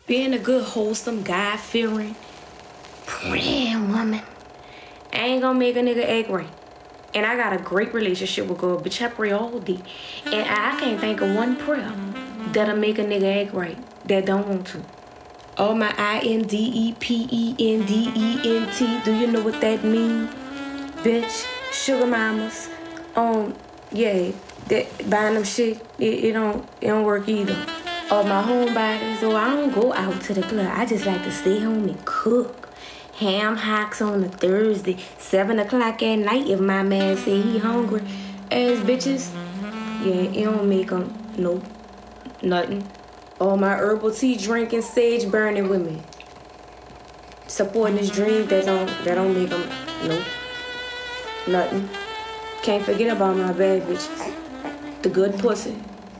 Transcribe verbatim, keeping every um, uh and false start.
Being a good, wholesome, God-fearing, praying woman, I ain't gonna make a nigga act right. And I got a great relationship with God, bitch. I pray all day. And I, I can't think of one prayer that'll make a nigga act right that don't want to. All my I N D E P E N D E N T, do you know what that mean? Bitch, sugar mamas, um, yeah, that buying them shit, it, it don't it don't work either. All my homebodies, so I don't go out to the club. I just like to stay home and cook. Ham hocks on a Thursday, seven o'clock at night if my man say he hungry. Ass bitches, yeah, it don't make them, nope, nothing. All my herbal tea drinking, sage burning women. Supporting this dream that don't, that don't make them, nope, nothing. Can't forget about my bad bitches. The good pussy.